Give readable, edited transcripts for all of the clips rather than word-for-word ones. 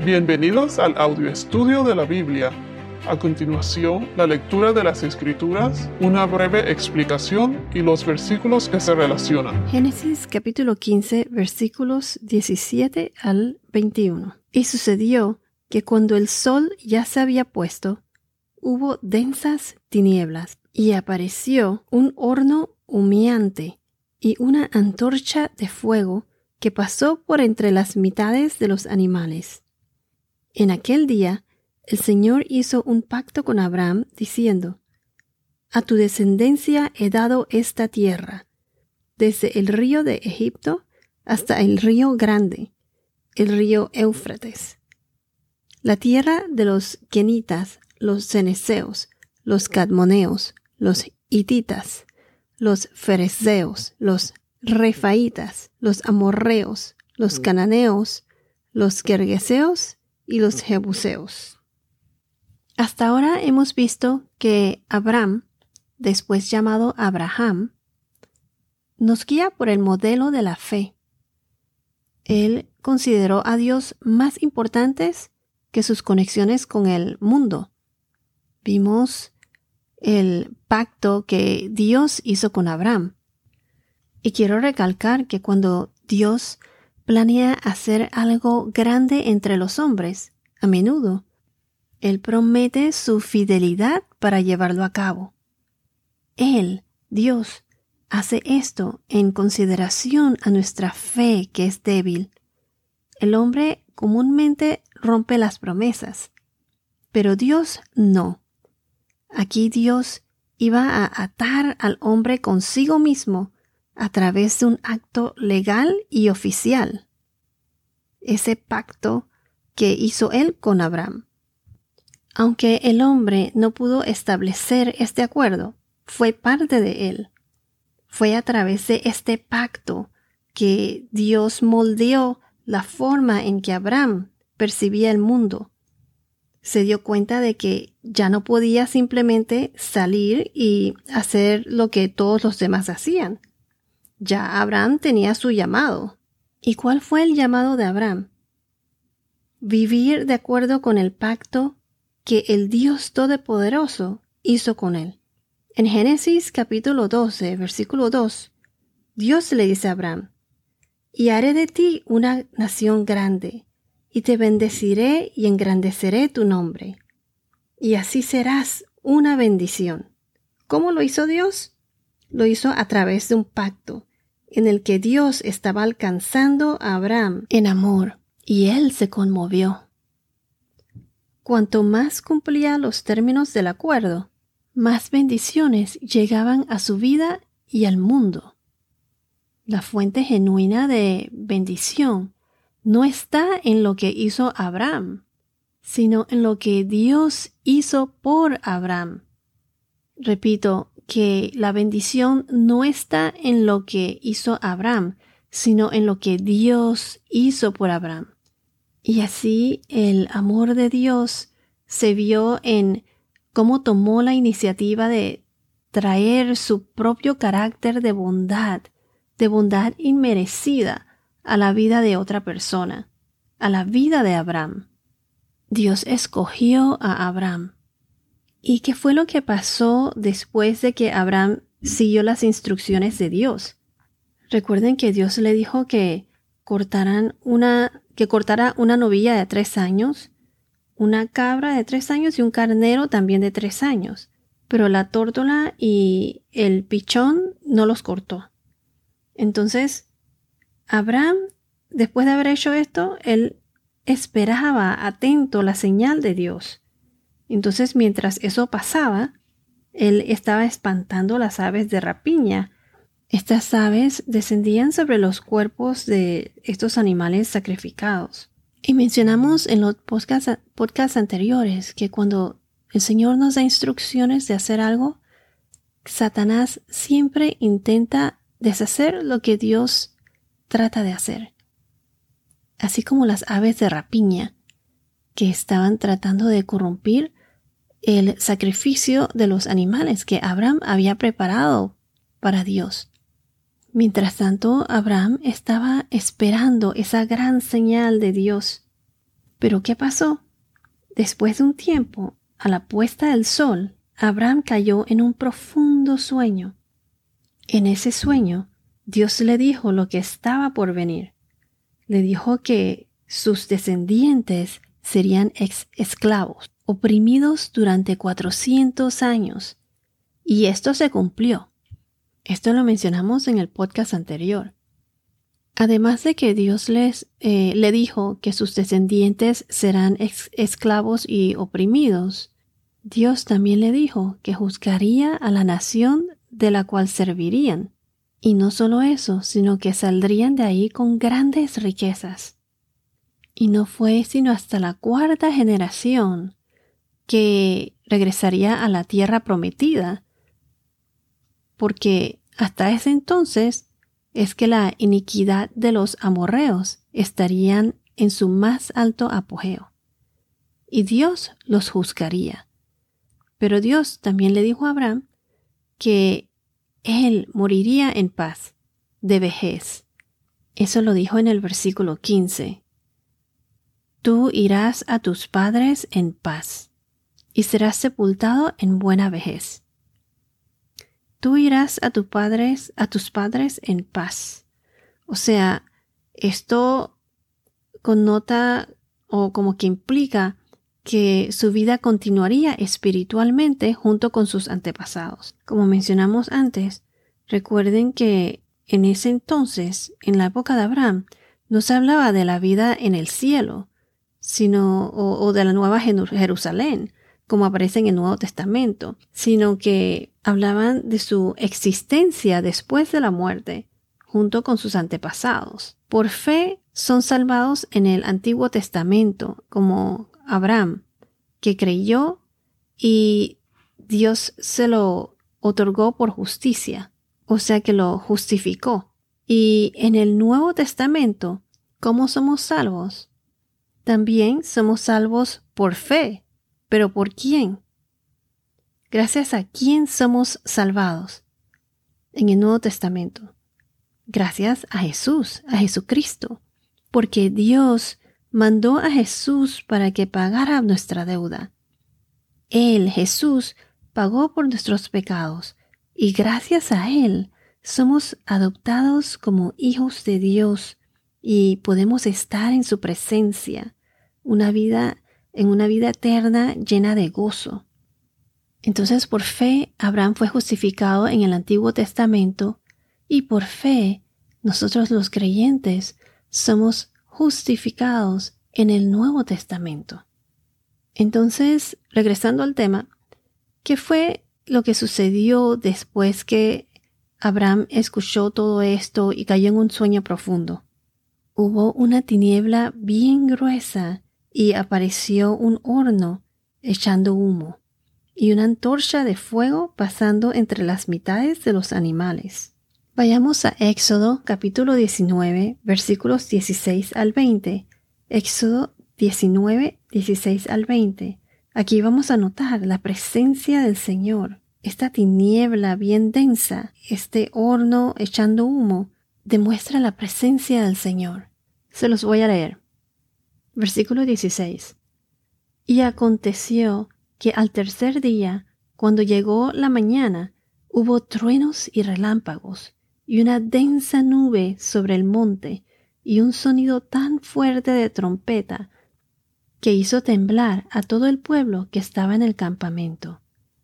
Bienvenidos al audio estudio de la Biblia. A continuación, la lectura de las Escrituras, una breve explicación y los versículos que se relacionan. Génesis capítulo 15, versículos 17 al 21. Y sucedió que cuando el sol ya se había puesto, hubo densas tinieblas, y apareció un horno humeante y una antorcha de fuego que pasó por entre las mitades de los animales. En aquel día, el Señor hizo un pacto con Abraham, diciendo: A tu descendencia he dado esta tierra, desde el río de Egipto hasta el río grande, el río Éufrates, la tierra de los Kenitas, los Ceneseos, los Cadmoneos, los Hititas, los Ferezeos, los Refaitas, los Amorreos, los Cananeos, los Gergeseos y los Jebuseos. Hasta ahora hemos visto que Abraham, después llamado Abraham, nos guía por el modelo de la fe. Él consideró a Dios más importantes que sus conexiones con el mundo. Vimos el pacto que Dios hizo con Abraham. Y quiero recalcar que cuando Dios planea hacer algo grande entre los hombres, a menudo Él promete su fidelidad para llevarlo a cabo. Él, Dios, hace esto en consideración a nuestra fe que es débil. El hombre comúnmente rompe las promesas, pero Dios no. Aquí Dios iba a atar al hombre consigo mismo a través de un acto legal y oficial. Ese pacto que hizo Él con Abraham. Aunque el hombre no pudo establecer este acuerdo, fue parte de él. Fue a través de este pacto que Dios moldeó la forma en que Abraham percibía el mundo. Se dio cuenta de que ya no podía simplemente salir y hacer lo que todos los demás hacían. Ya Abraham tenía su llamado. ¿Y cuál fue el llamado de Abraham? Vivir de acuerdo con el pacto que el Dios Todopoderoso hizo con él. En Génesis capítulo 12, versículo 2, Dios le dice a Abraham: Y haré de ti una nación grande, y te bendeciré y engrandeceré tu nombre, y así serás una bendición. ¿Cómo lo hizo Dios? Lo hizo a través de un pacto, en el que Dios estaba alcanzando a Abraham en amor, y él se conmovió. Cuanto más cumplía los términos del acuerdo, más bendiciones llegaban a su vida y al mundo. La fuente genuina de bendición no está en lo que hizo Abraham, sino en lo que Dios hizo por Abraham. Repito, que la bendición no está en lo que hizo Abraham, sino en lo que Dios hizo por Abraham. Y así el amor de Dios se vio en cómo tomó la iniciativa de traer su propio carácter de bondad inmerecida a la vida de otra persona, a la vida de Abraham. Dios escogió a Abraham. ¿Y qué fue lo que pasó después de que Abraham siguió las instrucciones de Dios? Recuerden que Dios le dijo que cortara una novilla de 3 años, una cabra de 3 años y un carnero también de 3 años. Pero la tórtola y el pichón no los cortó. Entonces, Abraham, después de haber hecho esto, él esperaba atento la señal de Dios. Entonces, mientras eso pasaba, él estaba espantando las aves de rapiña. Estas aves descendían sobre los cuerpos de estos animales sacrificados. Y mencionamos en los podcasts anteriores que cuando el Señor nos da instrucciones de hacer algo, Satanás siempre intenta deshacer lo que Dios trata de hacer. Así como las aves de rapiña, que estaban tratando de corrompir el sacrificio de los animales que Abraham había preparado para Dios. Mientras tanto, Abraham estaba esperando esa gran señal de Dios. Pero ¿qué pasó? Después de un tiempo, a la puesta del sol, Abraham cayó en un profundo sueño. En ese sueño, Dios le dijo lo que estaba por venir. Le dijo que sus descendientes serían esclavos, oprimidos durante 400 años. Y esto se cumplió. Esto lo mencionamos en el podcast anterior. Además de que Dios le dijo que sus descendientes serán esclavos y oprimidos, Dios también le dijo que juzgaría a la nación de la cual servirían. Y no solo eso, sino que saldrían de ahí con grandes riquezas. Y no fue sino hasta la 4ª generación que regresaría a la tierra prometida, porque hasta ese entonces es que la iniquidad de los amorreos estarían en su más alto apogeo, y Dios los juzgaría. Pero Dios también le dijo a Abraham que él moriría en paz, de vejez. Eso lo dijo en el versículo 15. Tú irás a tus padres en paz, y serás sepultado en buena vejez. Tú irás a tus padres en paz. O sea, esto connota o como que implica que su vida continuaría espiritualmente junto con sus antepasados. Como mencionamos antes, recuerden que en ese entonces, en la época de Abraham, no se hablaba de la vida en el cielo, sino o de la Nueva Jerusalén, como aparece en el Nuevo Testamento, sino que hablaban de su existencia después de la muerte, junto con sus antepasados. Por fe son salvados en el Antiguo Testamento, como Abraham, que creyó y Dios se lo otorgó por justicia, o sea que lo justificó. Y en el Nuevo Testamento, ¿cómo somos salvos? También somos salvos por fe. ¿Pero por quién? ¿Gracias a quién somos salvados en el Nuevo Testamento? Gracias a Jesús, a Jesucristo, porque Dios mandó a Jesús para que pagara nuestra deuda. Él, Jesús, pagó por nuestros pecados, y gracias a Él somos adoptados como hijos de Dios y podemos estar en su presencia, en una vida eterna llena de gozo. Entonces, por fe, Abraham fue justificado en el Antiguo Testamento, y por fe, nosotros los creyentes somos justificados en el Nuevo Testamento. Entonces, regresando al tema, ¿qué fue lo que sucedió después que Abraham escuchó todo esto y cayó en un sueño profundo? Hubo una tiniebla bien gruesa y apareció un horno echando humo y una antorcha de fuego pasando entre las mitades de los animales. Vayamos a Éxodo capítulo 19, versículos 16 al 20. Éxodo 19, 16 al 20. Aquí vamos a notar la presencia del Señor. Esta tiniebla bien densa, este horno echando humo, demuestra la presencia del Señor. Se los voy a leer. Versículo 16. Y aconteció que al tercer día, cuando llegó la mañana, hubo truenos y relámpagos, y una densa nube sobre el monte, y un sonido tan fuerte de trompeta, que hizo temblar a todo el pueblo que estaba en el campamento.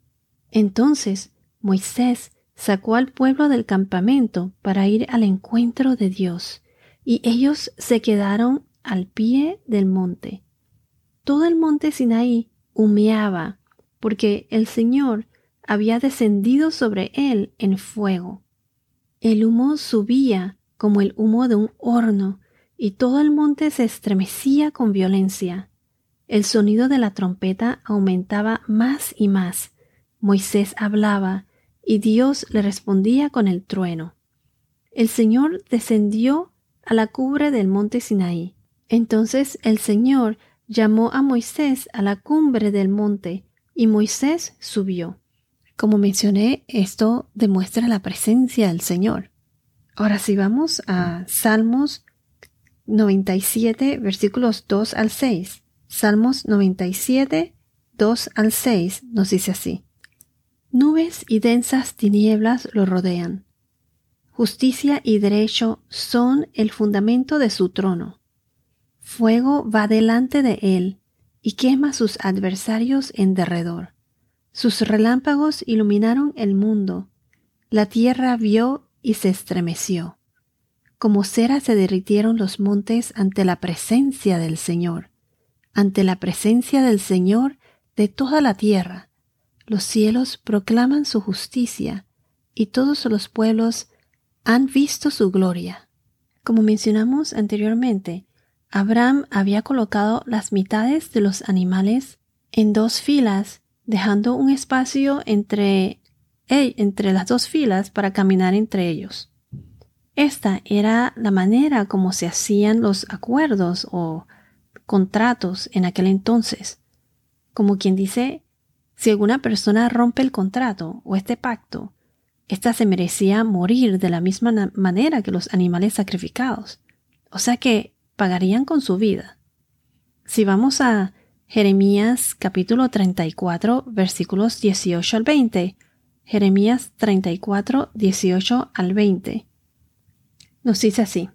Entonces Moisés sacó al pueblo del campamento para ir al encuentro de Dios, y ellos se quedaron al pie del monte. Todo el monte Sinaí humeaba, porque el Señor había descendido sobre él en fuego. El humo subía como el humo de un horno, y todo el monte se estremecía con violencia. El sonido de la trompeta aumentaba más y más. Moisés hablaba, y Dios le respondía con el trueno. El Señor descendió a la cumbre del monte Sinaí. Entonces el Señor llamó a Moisés a la cumbre del monte, y Moisés subió. Como mencioné, esto demuestra la presencia del Señor. Ahora sí vamos a Salmos 97, versículos 2 al 6. Salmos 97, 2 al 6 nos dice así: Nubes y densas tinieblas lo rodean. Justicia y derecho son el fundamento de su trono. Fuego va delante de él y quema a sus adversarios en derredor. Sus relámpagos iluminaron el mundo. La tierra vio y se estremeció. Como cera se derritieron los montes ante la presencia del Señor. Ante la presencia del Señor de toda la tierra. Los cielos proclaman su justicia y todos los pueblos han visto su gloria. Como mencionamos anteriormente, Abraham había colocado las mitades de los animales en 2 filas, dejando un espacio entre las 2 filas para caminar entre ellos. Esta era la manera como se hacían los acuerdos o contratos en aquel entonces. Como quien dice, si alguna persona rompe el contrato o este pacto, ésta se merecía morir de la misma manera que los animales sacrificados. O sea que pagarían con su vida. Si vamos a Jeremías capítulo 34, versículos 18 al 20, Jeremías 34, 18 al 20, nos dice así: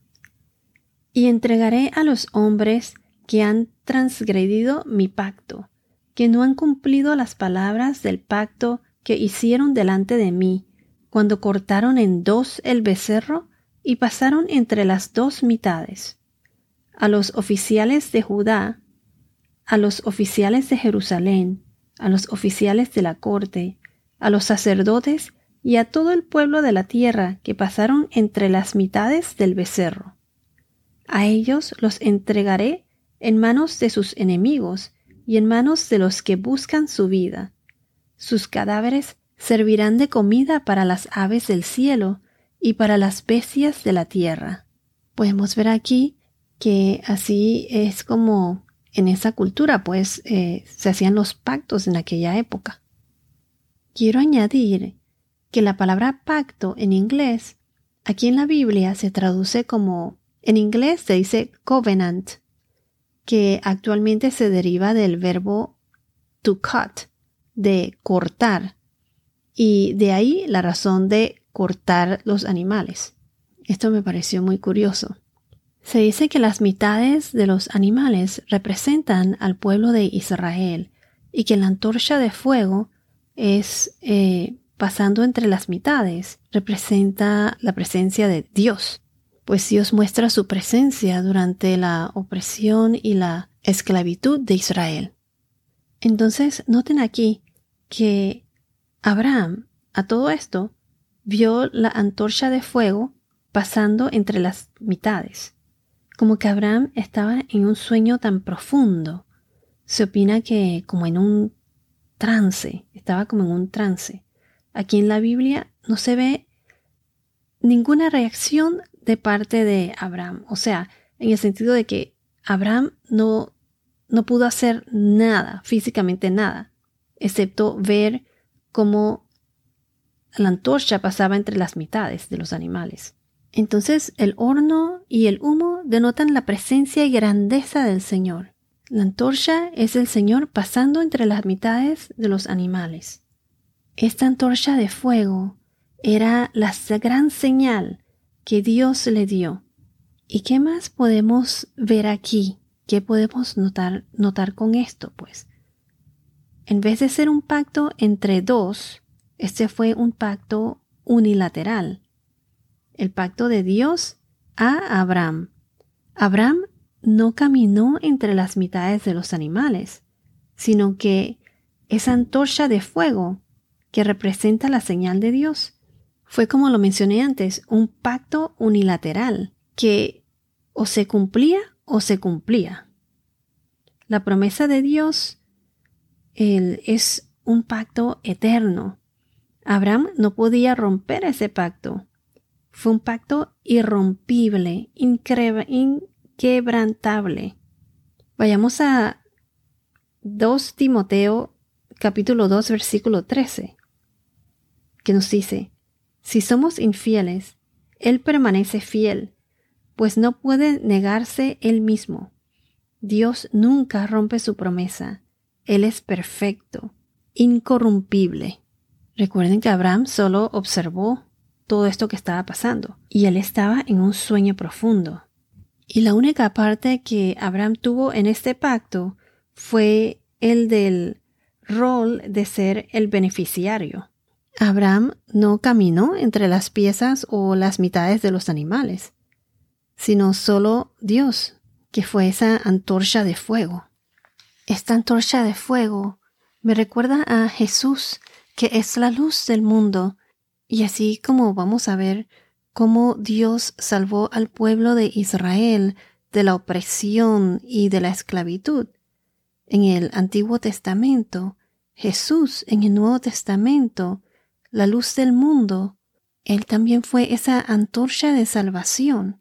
Y entregaré a los hombres que han transgredido mi pacto, que no han cumplido las palabras del pacto que hicieron delante de mí, cuando cortaron en 2 el becerro y pasaron entre las 2 mitades. A los oficiales de Judá, a los oficiales de Jerusalén, a los oficiales de la corte, a los sacerdotes y a todo el pueblo de la tierra que pasaron entre las mitades del becerro. A ellos los entregaré en manos de sus enemigos y en manos de los que buscan su vida. Sus cadáveres servirán de comida para las aves del cielo y para las bestias de la tierra. Podemos ver aquí que así es como en esa cultura pues se hacían los pactos en aquella época. Quiero añadir que la palabra pacto en inglés, aquí en la Biblia se traduce como, en inglés se dice covenant, que actualmente se deriva del verbo to cut, de cortar, y de ahí la razón de cortar los animales. Esto me pareció muy curioso. Se dice que las mitades de los animales representan al pueblo de Israel y que la antorcha de fuego es pasando entre las mitades, representa la presencia de Dios, pues Dios muestra su presencia durante la opresión y la esclavitud de Israel. Entonces, noten aquí que Abraham, a todo esto, vio la antorcha de fuego pasando entre las mitades. Como que Abraham estaba en un sueño tan profundo. Se opina que como en un trance, estaba como en un trance. Aquí en la Biblia no se ve ninguna reacción de parte de Abraham. O sea, en el sentido de que Abraham no pudo hacer nada, físicamente nada, excepto ver cómo la antorcha pasaba entre las mitades de los animales. Entonces el horno y el humo denotan la presencia y grandeza del Señor. La antorcha es el Señor pasando entre las mitades de los animales. Esta antorcha de fuego era la gran señal que Dios le dio. ¿Y qué más podemos ver aquí? ¿Qué podemos notar con esto? Pues, en vez de ser un pacto entre 2, este fue un pacto unilateral. El pacto de Dios a Abraham. Abraham no caminó entre las mitades de los animales, sino que esa antorcha de fuego que representa la señal de Dios fue, como lo mencioné antes, un pacto unilateral que o se cumplía o se cumplía. La promesa de Dios es un pacto eterno. Abraham no podía romper ese pacto. Fue un pacto irrompible, inquebrantable. Vayamos a 2 Timoteo capítulo 2 versículo 13, que nos dice: si somos infieles, Él permanece fiel, pues no puede negarse Él mismo. Dios nunca rompe su promesa. Él es perfecto, incorrumpible. Recuerden que Abraham solo observó todo esto que estaba pasando y él estaba en un sueño profundo. Y la única parte que Abraham tuvo en este pacto fue el del rol de ser el beneficiario. Abraham no caminó entre las piezas o las mitades de los animales, sino solo Dios, que fue esa antorcha de fuego. Esta antorcha de fuego me recuerda a Jesús, que es la luz del mundo, y así como vamos a ver cómo Dios salvó al pueblo de Israel de la opresión y de la esclavitud. En el Antiguo Testamento, Jesús en el Nuevo Testamento, la luz del mundo, Él también fue esa antorcha de salvación.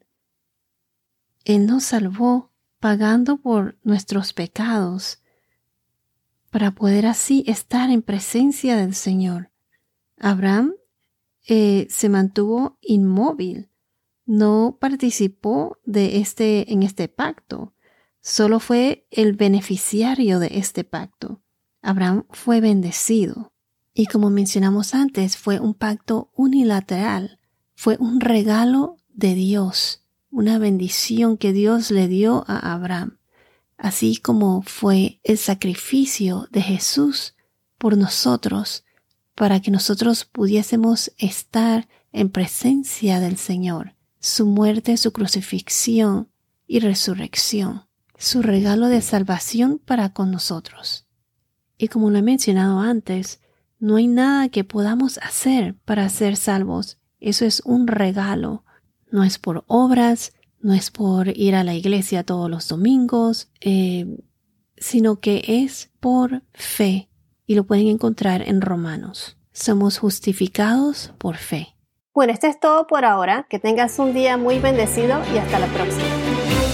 Él nos salvó pagando por nuestros pecados, para poder así estar en presencia del Señor. Abraham se mantuvo inmóvil, no participó en este pacto, solo fue el beneficiario de este pacto. Abraham fue bendecido. Y como mencionamos antes, fue un pacto unilateral, fue un regalo de Dios, una bendición que Dios le dio a Abraham, así como fue el sacrificio de Jesús por nosotros, para que nosotros pudiésemos estar en presencia del Señor, su muerte, su crucifixión y resurrección, su regalo de salvación para con nosotros. Y como lo he mencionado antes, no hay nada que podamos hacer para ser salvos. Eso es un regalo. No es por obras, no es por ir a la iglesia todos los domingos, sino que es por fe. Y lo pueden encontrar en Romanos. Somos justificados por fe. Bueno, esto es todo por ahora. Que tengas un día muy bendecido y hasta la próxima.